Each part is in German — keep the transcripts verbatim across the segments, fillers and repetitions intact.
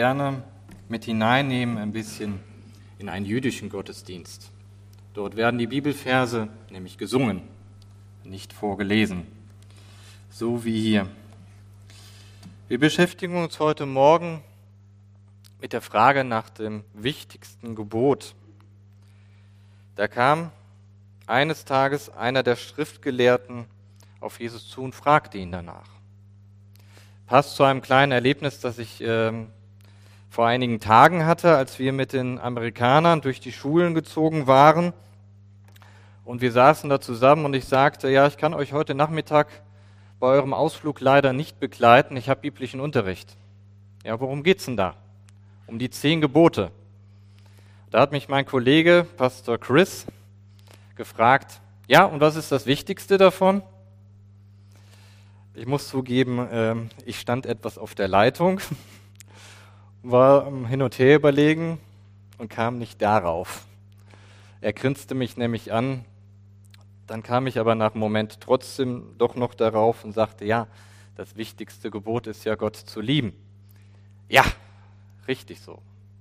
Gerne mit hineinnehmen ein bisschen in einen jüdischen Gottesdienst. Dort werden die Bibelverse nämlich gesungen, nicht vorgelesen, so wie hier. Wir beschäftigen uns heute Morgen mit der Frage nach dem wichtigsten Gebot. Da kam eines Tages einer der Schriftgelehrten auf Jesus zu und fragte ihn danach. Passt zu einem kleinen Erlebnis, das ich äh, vor einigen Tagen hatte, als wir mit den Amerikanern durch die Schulen gezogen waren. Und wir saßen da zusammen und ich sagte, ja, ich kann euch heute Nachmittag bei eurem Ausflug leider nicht begleiten, ich habe biblischen Unterricht. Ja, worum geht's denn da? Um die zehn Gebote. Da hat mich mein Kollege, Pastor Chris, gefragt, ja, und was ist das Wichtigste davon? Ich muss zugeben, ich stand etwas auf der Leitung, war hin und her überlegen und kam nicht darauf. Er grinste mich nämlich an, dann kam ich aber nach einem Moment trotzdem doch noch darauf und sagte, ja, das wichtigste Gebot ist ja, Gott zu lieben. Ja, richtig so.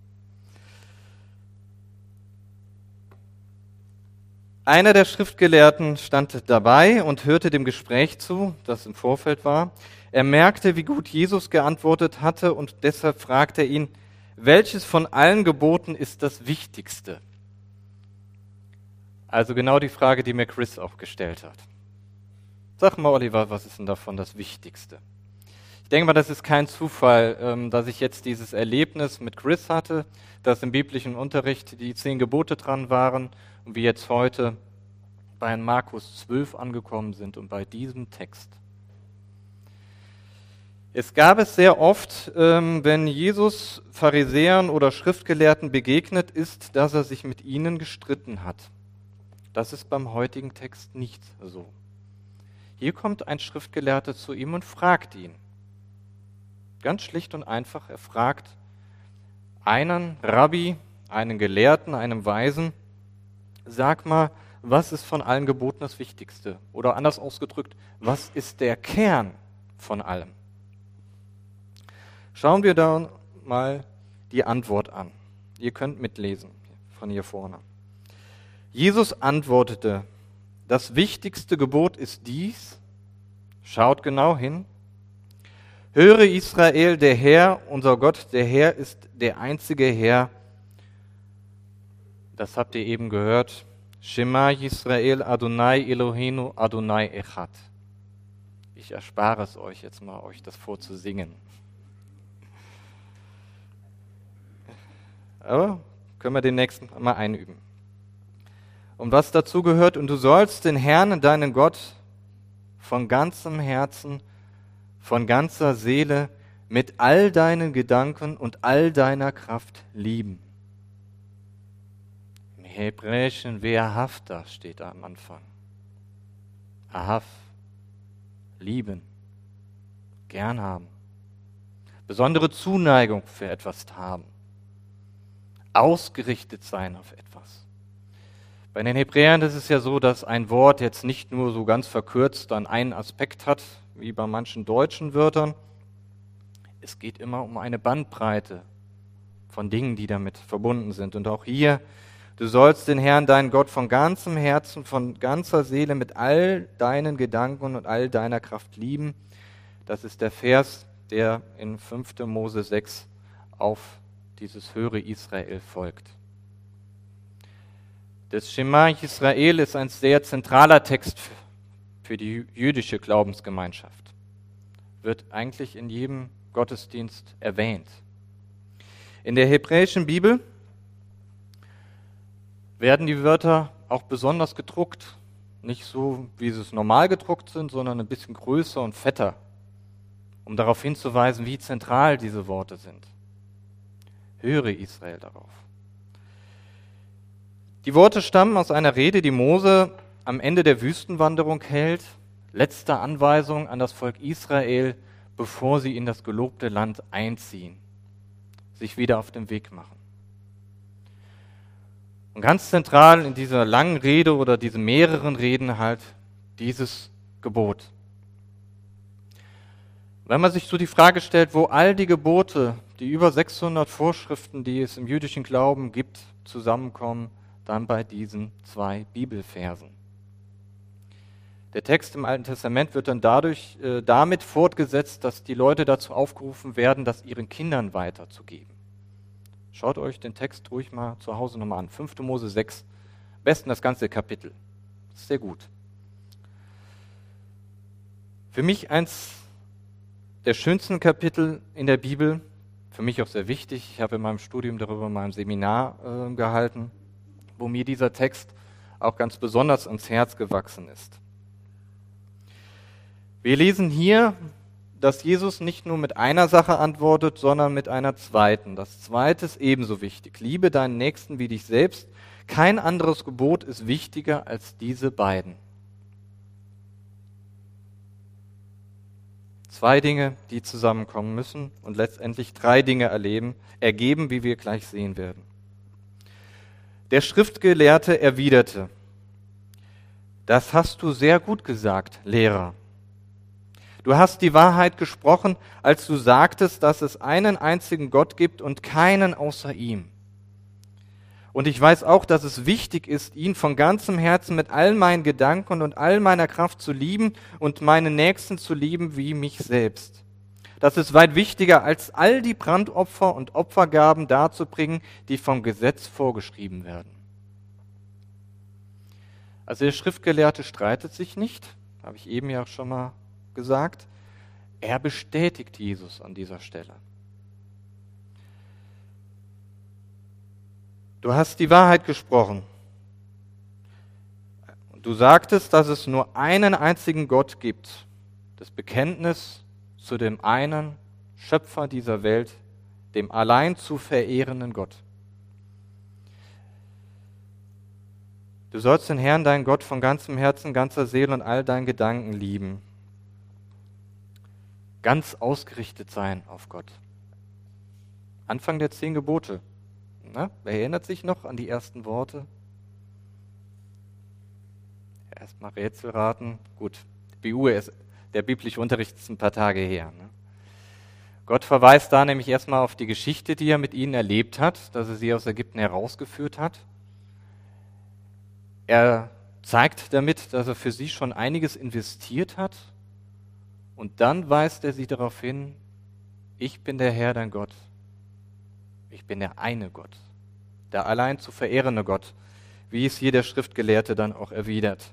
Einer der Schriftgelehrten stand dabei und hörte dem Gespräch zu, das im Vorfeld war. Er merkte, wie gut Jesus geantwortet hatte und deshalb fragte er ihn, welches von allen Geboten ist das Wichtigste? Also genau die Frage, die mir Chris auch gestellt hat. Sag mal, Oliver, was ist denn davon das Wichtigste? Ich denke mal, das ist kein Zufall, dass ich jetzt dieses Erlebnis mit Chris hatte, dass im biblischen Unterricht die zehn Gebote dran waren und wir jetzt heute bei Markus zwölf angekommen sind und bei diesem Text. Es gab es sehr oft, wenn Jesus Pharisäern oder Schriftgelehrten begegnet ist, dass er sich mit ihnen gestritten hat. Das ist beim heutigen Text nicht so. Hier kommt ein Schriftgelehrter zu ihm und fragt ihn. Ganz schlicht und einfach, er fragt einen Rabbi, einen Gelehrten, einen Weisen, sag mal, was ist von allen Geboten das Wichtigste? Oder anders ausgedrückt, was ist der Kern von allem? Schauen wir da mal die Antwort an. Ihr könnt mitlesen, von hier vorne. Jesus antwortete, das wichtigste Gebot ist dies, schaut genau hin, höre Israel, der Herr, unser Gott, der Herr ist der einzige Herr. Das habt ihr eben gehört. Shema Yisrael Adonai Eloheinu Adonai Echad. Ich erspare es euch jetzt mal, euch das vorzusingen. Aber können wir den nächsten mal einüben. Und was dazu gehört, und du sollst den Herrn, deinen Gott, von ganzem Herzen, von ganzer Seele, mit all deinen Gedanken und all deiner Kraft lieben. Im Hebräischen Ve'ahavta steht da am Anfang. Ahav, lieben, gern haben. Besondere Zuneigung für etwas haben. Ausgerichtet sein auf etwas. Bei den Hebräern ist es ja so, dass ein Wort jetzt nicht nur so ganz verkürzt dann einen Aspekt hat, wie bei manchen deutschen Wörtern. Es geht immer um eine Bandbreite von Dingen, die damit verbunden sind. Und auch hier, du sollst den Herrn, deinen Gott, von ganzem Herzen, von ganzer Seele, mit all deinen Gedanken und all deiner Kraft lieben. Das ist der Vers, der in fünfter Mose sechs auf dieses Höre Israel folgt. Das Shema Yisrael ist ein sehr zentraler Text für die jüdische Glaubensgemeinschaft. Wird eigentlich in jedem Gottesdienst erwähnt. In der hebräischen Bibel werden die Wörter auch besonders gedruckt. Nicht so, wie sie es normal gedruckt sind, sondern ein bisschen größer und fetter, um darauf hinzuweisen, wie zentral diese Worte sind. Höre Israel darauf. Die Worte stammen aus einer Rede, die Mose am Ende der Wüstenwanderung hält, letzte Anweisung an das Volk Israel, bevor sie in das gelobte Land einziehen, sich wieder auf den Weg machen. Und ganz zentral in dieser langen Rede oder diesen mehreren Reden halt dieses Gebot. Wenn man sich so die Frage stellt, wo all die Gebote, die über sechshundert Vorschriften, die es im jüdischen Glauben gibt, zusammenkommen, dann bei diesen zwei Bibelversen. Der Text im Alten Testament wird dann dadurch, äh, damit fortgesetzt, dass die Leute dazu aufgerufen werden, das ihren Kindern weiterzugeben. Schaut euch den Text ruhig mal zu Hause nochmal an. fünfte Mose sechs, am besten das ganze Kapitel. Das ist sehr gut. Für mich eins der schönsten Kapitel in der Bibel, für mich auch sehr wichtig. Ich habe in meinem Studium darüber mal ein Seminar äh, gehalten, wo mir dieser Text auch ganz besonders ans Herz gewachsen ist. Wir lesen hier, dass Jesus nicht nur mit einer Sache antwortet, sondern mit einer zweiten. Das zweite ist ebenso wichtig. Liebe deinen Nächsten wie dich selbst. Kein anderes Gebot ist wichtiger als diese beiden. Zwei Dinge, die zusammenkommen müssen und letztendlich drei Dinge erleben, ergeben, wie wir gleich sehen werden. Der Schriftgelehrte erwiderte: Das hast du sehr gut gesagt, Lehrer. Du hast die Wahrheit gesprochen, als du sagtest, dass es einen einzigen Gott gibt und keinen außer ihm. Und ich weiß auch, dass es wichtig ist, ihn von ganzem Herzen mit all meinen Gedanken und all meiner Kraft zu lieben und meine Nächsten zu lieben wie mich selbst. Das ist weit wichtiger, als all die Brandopfer und Opfergaben darzubringen, die vom Gesetz vorgeschrieben werden. Also der Schriftgelehrte streitet sich nicht, habe ich eben ja auch schon mal gesagt. Er bestätigt Jesus an dieser Stelle. Du hast die Wahrheit gesprochen. Du sagtest, dass es nur einen einzigen Gott gibt. Das Bekenntnis zu dem einen Schöpfer dieser Welt, dem allein zu verehrenden Gott. Du sollst den Herrn, deinen Gott, von ganzem Herzen, ganzer Seele und all deinen Gedanken lieben. Ganz ausgerichtet sein auf Gott. Anfang der zehn Gebote. Na, wer erinnert sich noch an die ersten Worte? Erstmal Rätsel raten. Gut, B U ist, der biblische Unterricht ist ein paar Tage her. Ne? Gott verweist da nämlich erstmal auf die Geschichte, die er mit ihnen erlebt hat, dass er sie aus Ägypten herausgeführt hat. Er zeigt damit, dass er für sie schon einiges investiert hat. Und dann weist er sie darauf hin: Ich bin der Herr, dein Gott. Ich bin der eine Gott, der allein zu verehrende Gott, wie es hier der Schriftgelehrte dann auch erwidert.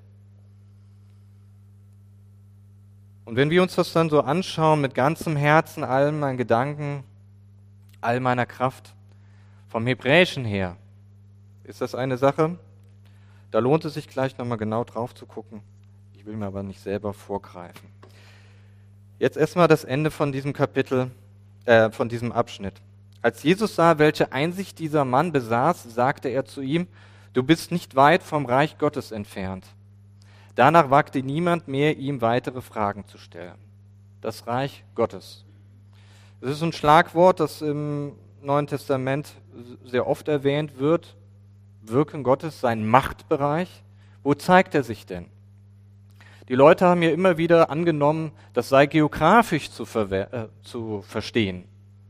Und wenn wir uns das dann so anschauen, mit ganzem Herzen, all meinen Gedanken, all meiner Kraft, vom Hebräischen her, ist das eine Sache, da lohnt es sich gleich nochmal genau drauf zu gucken. Ich will mir aber nicht selber vorgreifen. Jetzt erstmal das Ende von diesem Kapitel, äh, von diesem Abschnitt. Als Jesus sah, welche Einsicht dieser Mann besaß, sagte er zu ihm: Du bist nicht weit vom Reich Gottes entfernt. Danach wagte niemand mehr, ihm weitere Fragen zu stellen. Das Reich Gottes. Das ist ein Schlagwort, das im Neuen Testament sehr oft erwähnt wird. Wirken Gottes, sein Machtbereich. Wo zeigt er sich denn? Die Leute haben ja immer wieder angenommen, das sei geografisch zu, verwe- äh, zu verstehen.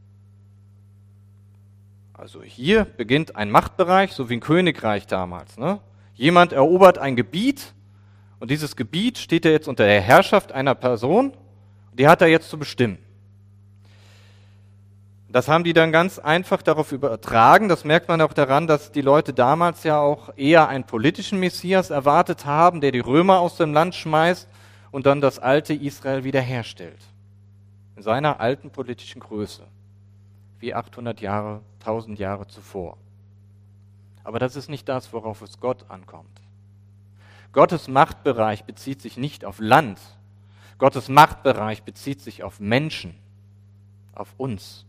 Also hier beginnt ein Machtbereich, so wie ein Königreich damals. Ne? Jemand erobert ein Gebiet und dieses Gebiet steht ja jetzt unter der Herrschaft einer Person, die hat er jetzt zu bestimmen. Das haben die dann ganz einfach darauf übertragen. Das merkt man auch daran, dass die Leute damals ja auch eher einen politischen Messias erwartet haben, der die Römer aus dem Land schmeißt und dann das alte Israel wiederherstellt. In seiner alten politischen Größe. Wie achthundert Jahre, tausend Jahre zuvor. Aber das ist nicht das, worauf es Gott ankommt. Gottes Machtbereich bezieht sich nicht auf Land. Gottes Machtbereich bezieht sich auf Menschen, auf uns.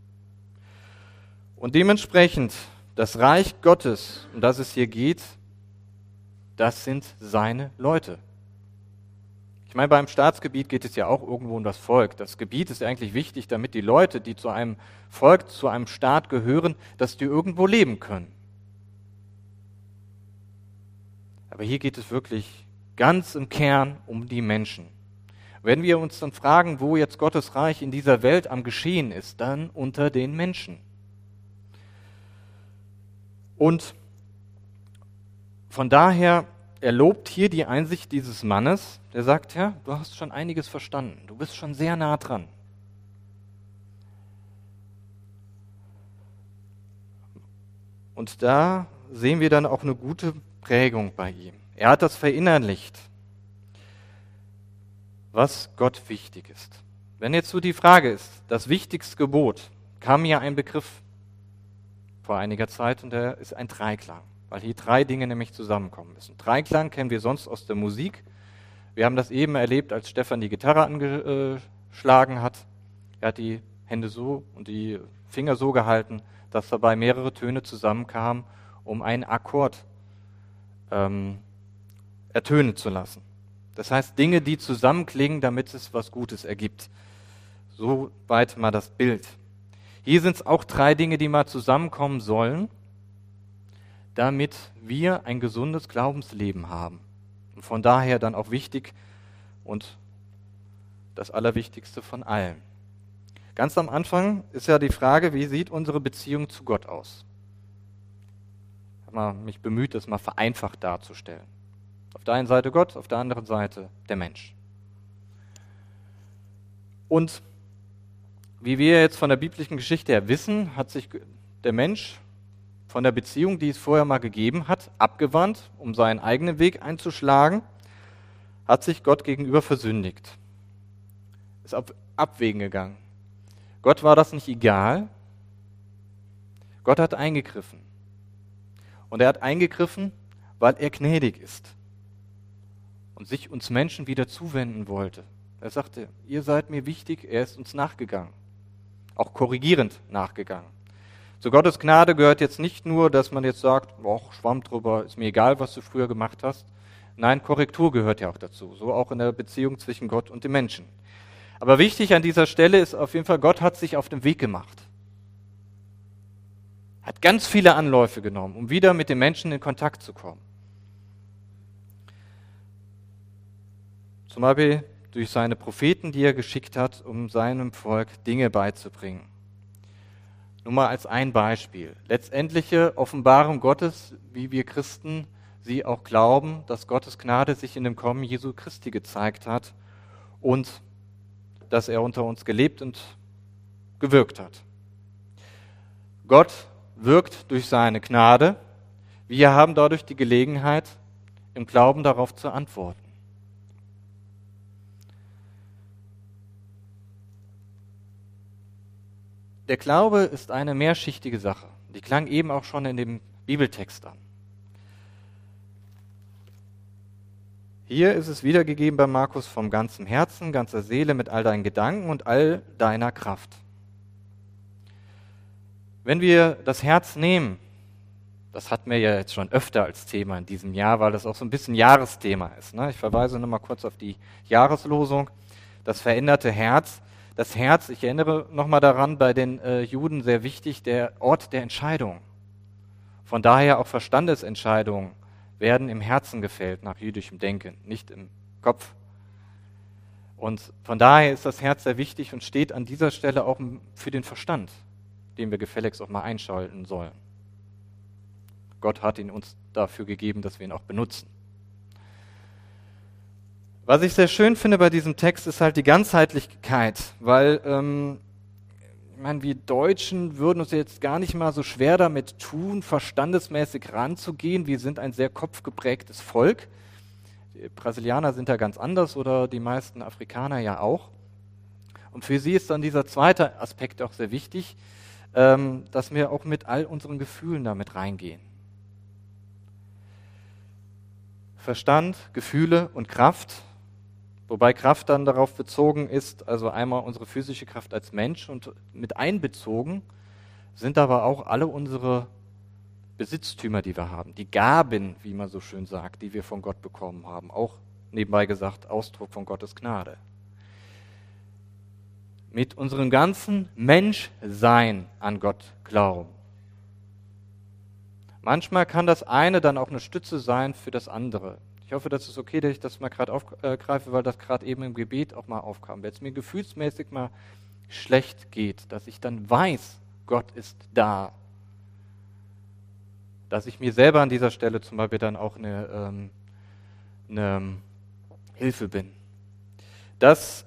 Und dementsprechend, das Reich Gottes, um das es hier geht, das sind seine Leute. Ich meine, beim Staatsgebiet geht es ja auch irgendwo um das Volk. Das Gebiet ist eigentlich wichtig, damit die Leute, die zu einem Volk, zu einem Staat gehören, dass die irgendwo leben können. Aber hier geht es wirklich ganz im Kern um die Menschen. Wenn wir uns dann fragen, wo jetzt Gottes Reich in dieser Welt am Geschehen ist, dann unter den Menschen. Und von daher, er lobt hier die Einsicht dieses Mannes, der sagt, ja, du hast schon einiges verstanden, du bist schon sehr nah dran. Und da sehen wir dann auch eine gute Prägung bei ihm. Er hat das verinnerlicht, was Gott wichtig ist. Wenn jetzt so die Frage ist, das wichtigste Gebot, kam mir ein Begriff vor einiger Zeit und der ist ein Dreiklang, weil hier drei Dinge nämlich zusammenkommen müssen. Dreiklang kennen wir sonst aus der Musik. Wir haben das eben erlebt, als Stefan die Gitarre angeschlagen hat. Er hat die Hände so und die Finger so gehalten, dass dabei mehrere Töne zusammenkamen, um einen Akkord ähm, ertönen zu lassen. Das heißt, Dinge, die zusammenklingen, damit es was Gutes ergibt. Soweit mal das Bild. Hier sind es auch drei Dinge, die mal zusammenkommen sollen, damit wir ein gesundes Glaubensleben haben. Und von daher dann auch wichtig und das Allerwichtigste von allen. Ganz am Anfang ist ja die Frage, wie sieht unsere Beziehung zu Gott aus? Ich habe mal mich bemüht, das mal vereinfacht darzustellen. Auf der einen Seite Gott, auf der anderen Seite der Mensch. Und wie wir jetzt von der biblischen Geschichte her wissen, hat sich der Mensch von der Beziehung, die es vorher mal gegeben hat, abgewandt, um seinen eigenen Weg einzuschlagen, hat sich Gott gegenüber versündigt. Ist auf Abwägen gegangen. Gott war das nicht egal. Gott hat eingegriffen. Und er hat eingegriffen, weil er gnädig ist und sich uns Menschen wieder zuwenden wollte. Er sagte, ihr seid mir wichtig, er ist uns nachgegangen, auch korrigierend nachgegangen. Zu Gottes Gnade gehört jetzt nicht nur, dass man jetzt sagt, oh, Schwamm drüber, ist mir egal, was du früher gemacht hast. Nein, Korrektur gehört ja auch dazu, so auch in der Beziehung zwischen Gott und dem Menschen. Aber wichtig an dieser Stelle ist auf jeden Fall, Gott hat sich auf den Weg gemacht. Hat ganz viele Anläufe genommen, um wieder mit den Menschen in Kontakt zu kommen. Zum Beispiel durch seine Propheten, die er geschickt hat, um seinem Volk Dinge beizubringen. Nur mal als ein Beispiel. Letztendliche Offenbarung Gottes, wie wir Christen sie auch glauben, dass Gottes Gnade sich in dem Kommen Jesu Christi gezeigt hat und dass er unter uns gelebt und gewirkt hat. Gott wirkt durch seine Gnade. Wir haben dadurch die Gelegenheit, im Glauben darauf zu antworten. Der Glaube ist eine mehrschichtige Sache. Die klang eben auch schon in dem Bibeltext an. Hier ist es wiedergegeben bei Markus vom ganzen Herzen, ganzer Seele, mit all deinen Gedanken und all deiner Kraft. Wenn wir das Herz nehmen, das hatten wir ja jetzt schon öfter als Thema in diesem Jahr, weil das auch so ein bisschen Jahresthema ist. Ne? Ich verweise nochmal kurz auf die Jahreslosung, das veränderte Herz. Das Herz, ich erinnere nochmal daran, bei den äh, Juden sehr wichtig, der Ort der Entscheidung. Von daher auch Verstandesentscheidungen werden im Herzen gefällt, nach jüdischem Denken, nicht im Kopf. Und von daher ist das Herz sehr wichtig und steht an dieser Stelle auch für den Verstand, den wir gefälligst auch mal einschalten sollen. Gott hat ihn uns dafür gegeben, dass wir ihn auch benutzen. Was ich sehr schön finde bei diesem Text, ist halt die Ganzheitlichkeit, weil ähm, ich meine, wir Deutschen würden uns jetzt gar nicht mal so schwer damit tun, verstandesmäßig ranzugehen. Wir sind ein sehr kopfgeprägtes Volk. Die Brasilianer sind da ganz anders oder die meisten Afrikaner ja auch. Und für sie ist dann dieser zweite Aspekt auch sehr wichtig, ähm, dass wir auch mit all unseren Gefühlen damit reingehen. Verstand, Gefühle und Kraft. Wobei Kraft dann darauf bezogen ist, also einmal unsere physische Kraft als Mensch und mit einbezogen sind aber auch alle unsere Besitztümer, die wir haben, die Gaben, wie man so schön sagt, die wir von Gott bekommen haben, auch nebenbei gesagt Ausdruck von Gottes Gnade. Mit unserem ganzen Menschsein an Gott glauben. Manchmal kann das eine dann auch eine Stütze sein für das andere. Ich hoffe, das ist okay, dass ich das mal gerade aufgreife, weil das gerade eben im Gebet auch mal aufkam. Wenn es mir gefühlsmäßig mal schlecht geht, dass ich dann weiß, Gott ist da. Dass ich mir selber an dieser Stelle zum Beispiel dann auch eine, ähm, eine Hilfe bin. Dass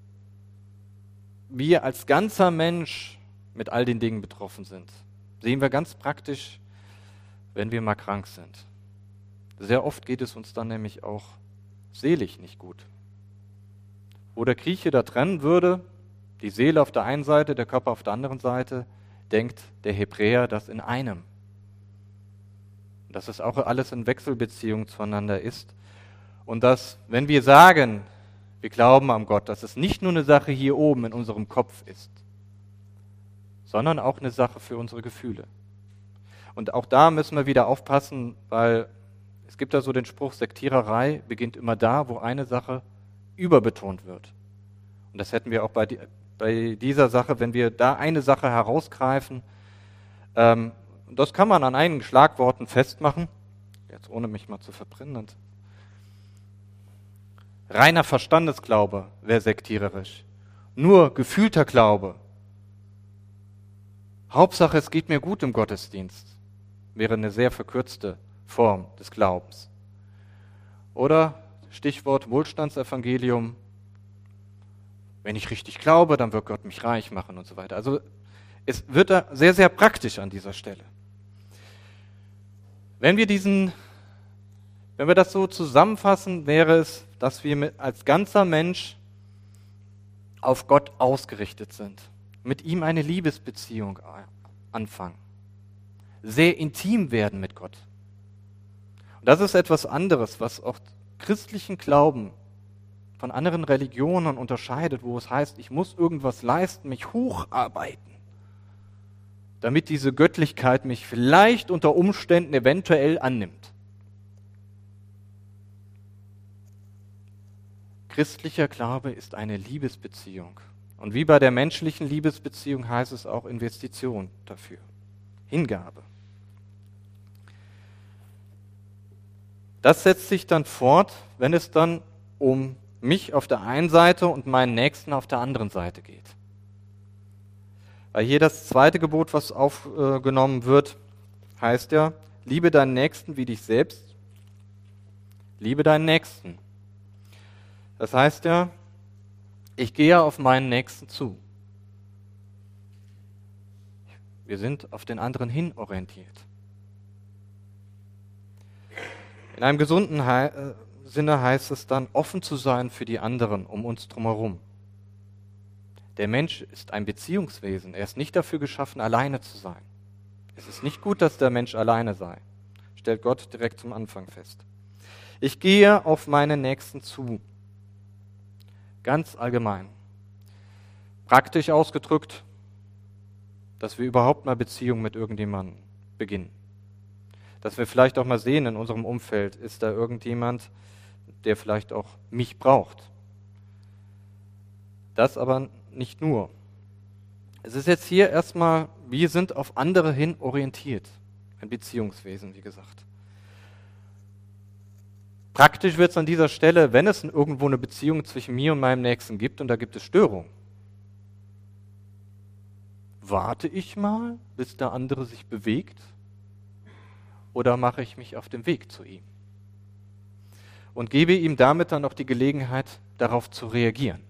wir als ganzer Mensch mit all den Dingen betroffen sind. Sehen wir ganz praktisch, wenn wir mal krank sind. Sehr oft geht es uns dann nämlich auch seelisch nicht gut. Wo der Grieche da trennen würde, die Seele auf der einen Seite, der Körper auf der anderen Seite, denkt der Hebräer das in einem. Dass es auch alles in Wechselbeziehung zueinander ist. Und dass, wenn wir sagen, wir glauben an Gott, dass es nicht nur eine Sache hier oben in unserem Kopf ist, sondern auch eine Sache für unsere Gefühle. Und auch da müssen wir wieder aufpassen, weil es gibt da so den Spruch, Sektiererei beginnt immer da, wo eine Sache überbetont wird. Und das hätten wir auch bei, die, bei dieser Sache, wenn wir da eine Sache herausgreifen, ähm, das kann man an einigen Schlagworten festmachen, jetzt ohne mich mal zu verbrennen. Reiner Verstandesglaube wäre sektiererisch. Nur gefühlter Glaube. Hauptsache, es geht mir gut im Gottesdienst, wäre eine sehr verkürzte Form des Glaubens. Oder Stichwort Wohlstandsevangelium, wenn ich richtig glaube, dann wird Gott mich reich machen und so weiter. Also es wird da sehr, sehr praktisch an dieser Stelle. Wenn wir diesen, wenn wir das so zusammenfassen, wäre es, dass wir mit, als ganzer Mensch auf Gott ausgerichtet sind, mit ihm eine Liebesbeziehung anfangen, sehr intim werden mit Gott. Und das ist etwas anderes, was auch christlichen Glauben von anderen Religionen unterscheidet, wo es heißt, ich muss irgendwas leisten, mich hocharbeiten, damit diese Göttlichkeit mich vielleicht unter Umständen eventuell annimmt. Christlicher Glaube ist eine Liebesbeziehung. Und wie bei der menschlichen Liebesbeziehung heißt es auch Investition dafür, Hingabe. Das setzt sich dann fort, wenn es dann um mich auf der einen Seite und meinen Nächsten auf der anderen Seite geht. Weil hier das zweite Gebot, was aufgenommen wird, heißt ja, liebe deinen Nächsten wie dich selbst, liebe deinen Nächsten. Das heißt ja, ich gehe auf meinen Nächsten zu. Wir sind auf den anderen hin orientiert. In einem gesunden He- Sinne heißt es dann, offen zu sein für die anderen um uns drumherum. Der Mensch ist ein Beziehungswesen. Er ist nicht dafür geschaffen, alleine zu sein. Es ist nicht gut, dass der Mensch alleine sei, stellt Gott direkt zum Anfang fest. Ich gehe auf meine Nächsten zu. Ganz allgemein. Praktisch ausgedrückt, dass wir überhaupt mal Beziehung mit irgendjemandem beginnen. Dass wir vielleicht auch mal sehen in unserem Umfeld, ist da irgendjemand, der vielleicht auch mich braucht. Das aber nicht nur. Es ist jetzt hier erstmal, wir sind auf andere hin orientiert. Ein Beziehungswesen, wie gesagt. Praktisch wird es an dieser Stelle, wenn es irgendwo eine Beziehung zwischen mir und meinem Nächsten gibt und da gibt es Störungen. Warte ich mal, bis der andere sich bewegt? Oder mache ich mich auf den Weg zu ihm? Und gebe ihm damit dann auch die Gelegenheit, darauf zu reagieren.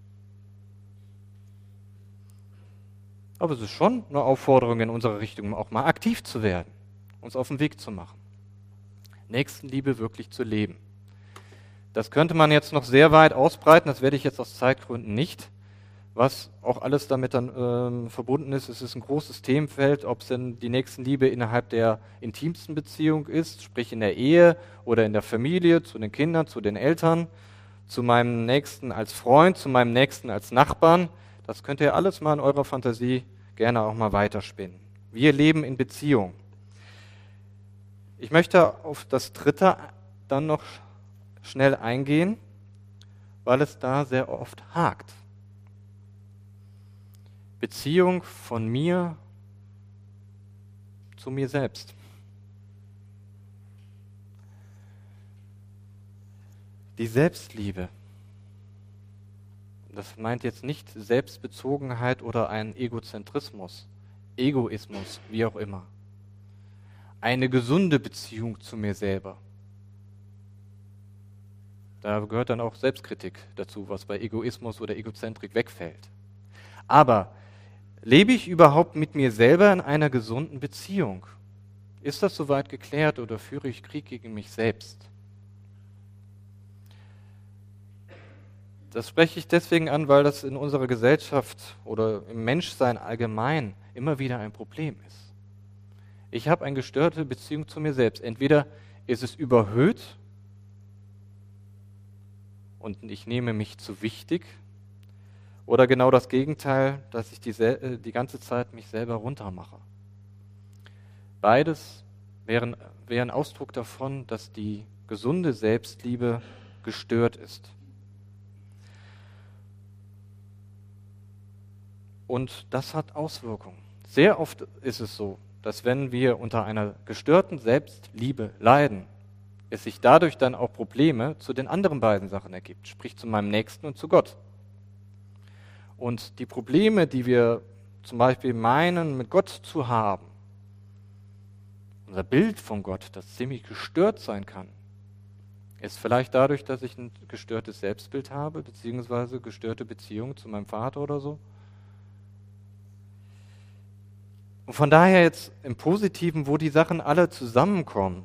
Aber es ist schon eine Aufforderung in unserer Richtung, auch mal aktiv zu werden, uns auf den Weg zu machen. Nächstenliebe wirklich zu leben. Das könnte man jetzt noch sehr weit ausbreiten, das werde ich jetzt aus Zeitgründen nicht. Was auch alles damit dann ähm, verbunden ist, es ist ein großes Themenfeld, ob es denn die Nächstenliebe innerhalb der intimsten Beziehung ist, sprich in der Ehe oder in der Familie, zu den Kindern, zu den Eltern, zu meinem Nächsten als Freund, zu meinem Nächsten als Nachbarn. Das könnt ihr alles mal in eurer Fantasie gerne auch mal weiterspinnen. Wir leben in Beziehung. Ich möchte auf das Dritte dann noch schnell eingehen, weil es da sehr oft hakt. Beziehung von mir zu mir selbst. Die Selbstliebe. Das meint jetzt nicht Selbstbezogenheit oder einen Egozentrismus, Egoismus, wie auch immer. Eine gesunde Beziehung zu mir selber. Da gehört dann auch Selbstkritik dazu, was bei Egoismus oder Egozentrik wegfällt. Aber lebe ich überhaupt mit mir selber in einer gesunden Beziehung? Ist das soweit geklärt oder führe ich Krieg gegen mich selbst? Das spreche ich deswegen an, weil das in unserer Gesellschaft oder im Menschsein allgemein immer wieder ein Problem ist. Ich habe eine gestörte Beziehung zu mir selbst. Entweder ist es überhöht und ich nehme mich zu wichtig, oder genau das Gegenteil, dass ich die, die ganze Zeit mich selber runtermache. Beides wären, wären Ausdruck davon, dass die gesunde Selbstliebe gestört ist. Und das hat Auswirkungen. Sehr oft ist es so, dass wenn wir unter einer gestörten Selbstliebe leiden, es sich dadurch dann auch Probleme zu den anderen beiden Sachen ergibt, sprich zu meinem Nächsten und zu Gott. Und die Probleme, die wir zum Beispiel meinen, mit Gott zu haben, unser Bild von Gott, das ziemlich gestört sein kann, ist vielleicht dadurch, dass ich ein gestörtes Selbstbild habe, beziehungsweise gestörte Beziehung zu meinem Vater oder so. Und von daher jetzt im Positiven, wo die Sachen alle zusammenkommen.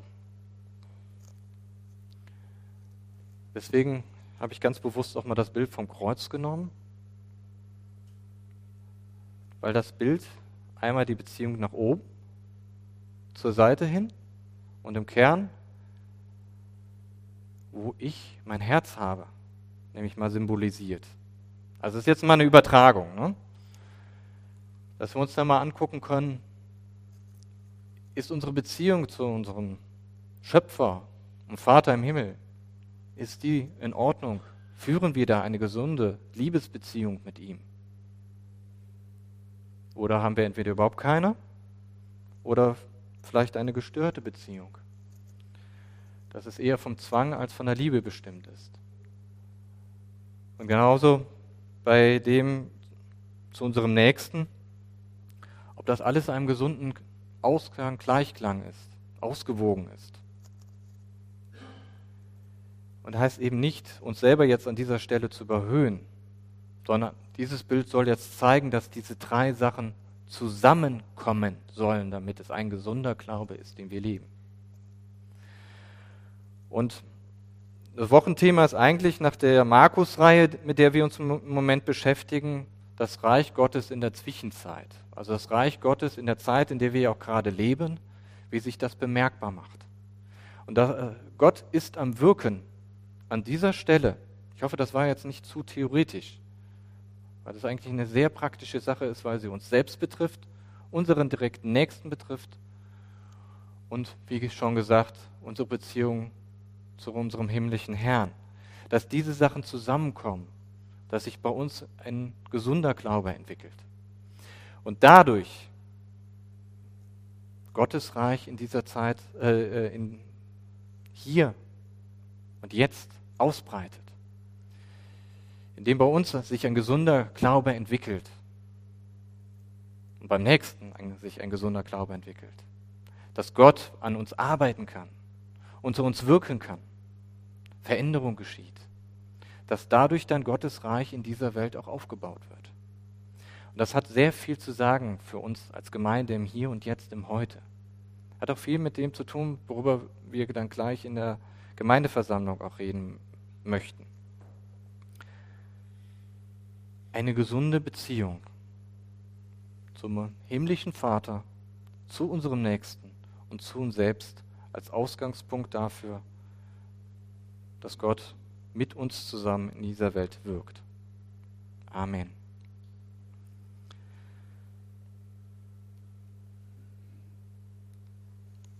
Deswegen habe ich ganz bewusst auch mal das Bild vom Kreuz genommen, weil das Bild einmal die Beziehung nach oben, zur Seite hin und im Kern, wo ich mein Herz habe, nämlich mal symbolisiert. Also das ist jetzt mal eine Übertragung, ne? Dass wir uns da mal angucken können, ist unsere Beziehung zu unserem Schöpfer und Vater im Himmel, ist die in Ordnung? Führen wir da eine gesunde Liebesbeziehung mit ihm? Oder haben wir entweder überhaupt keine oder vielleicht eine gestörte Beziehung, dass es eher vom Zwang als von der Liebe bestimmt ist. Und genauso bei dem zu unserem Nächsten, ob das alles einem gesunden Ausklang, Gleichklang ist, ausgewogen ist. Und heißt eben nicht, uns selber jetzt an dieser Stelle zu überhöhen, sondern dieses Bild soll jetzt zeigen, dass diese drei Sachen zusammenkommen sollen, damit es ein gesunder Glaube ist, den wir leben. Und das Wochenthema ist eigentlich nach der Markus-Reihe, mit der wir uns im Moment beschäftigen, das Reich Gottes in der Zwischenzeit. Also das Reich Gottes in der Zeit, in der wir auch gerade leben, wie sich das bemerkbar macht. Und da, Gott ist am Wirken an dieser Stelle. Ich hoffe, das war jetzt nicht zu theoretisch, weil das eigentlich eine sehr praktische Sache ist, weil sie uns selbst betrifft, unseren direkten Nächsten betrifft und, wie schon gesagt, unsere Beziehung zu unserem himmlischen Herrn. Dass diese Sachen zusammenkommen, dass sich bei uns ein gesunder Glaube entwickelt. Und dadurch Gottes Reich in dieser Zeit, äh, in, hier und jetzt ausbreitet. Indem bei uns sich ein gesunder Glaube entwickelt und beim Nächsten sich ein gesunder Glaube entwickelt. Dass Gott an uns arbeiten kann, unter uns wirken kann, Veränderung geschieht. Dass dadurch dann Gottes Reich in dieser Welt auch aufgebaut wird. Und das hat sehr viel zu sagen für uns als Gemeinde im Hier und Jetzt, im Heute. Hat auch viel mit dem zu tun, worüber wir dann gleich in der Gemeindeversammlung auch reden möchten. Eine gesunde Beziehung zum himmlischen Vater, zu unserem Nächsten und zu uns selbst als Ausgangspunkt dafür, dass Gott mit uns zusammen in dieser Welt wirkt. Amen.